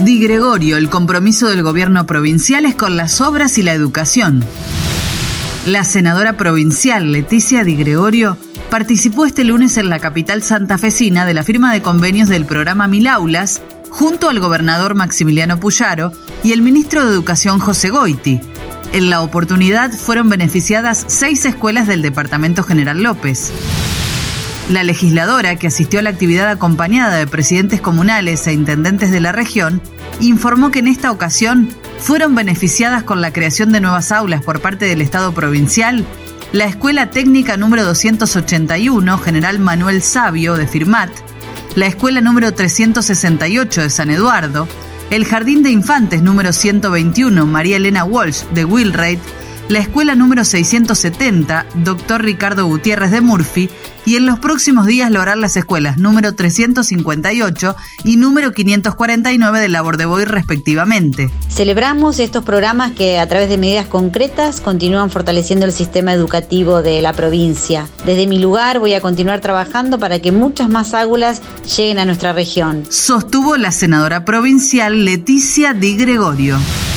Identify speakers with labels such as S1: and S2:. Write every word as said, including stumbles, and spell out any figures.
S1: Di Gregorio, el compromiso del gobierno provincial es con las obras y la educación. La senadora provincial Leticia Di Gregorio participó este lunes en la capital santafesina de la firma de convenios del programa Mil Aulas junto al gobernador Maximiliano Puyaro y el ministro de Educación José Goiti. En la oportunidad fueron beneficiadas seis escuelas del departamento General López. La legisladora, que asistió a la actividad acompañada de presidentes comunales e intendentes de la región, informó que en esta ocasión fueron beneficiadas con la creación de nuevas aulas por parte del Estado provincial la Escuela Técnica número doscientos ochenta y uno General Manuel Sabio de Firmat, la Escuela número trescientos sesenta y ocho de San Eduardo, el Jardín de Infantes número ciento veintiuno María Elena Walsh de Wheelwright, la Escuela número seiscientos setenta Doctor Ricardo Gutiérrez de Murphy, y en los próximos días lo harán las escuelas número trescientos cincuenta y ocho y número quinientos cuarenta y nueve de Labor de Boy respectivamente.
S2: Celebramos estos programas que a través de medidas concretas continúan fortaleciendo el sistema educativo de la provincia. Desde mi lugar voy a continuar trabajando para que muchas más aulas lleguen a nuestra región,
S1: sostuvo la senadora provincial Leticia Di Gregorio.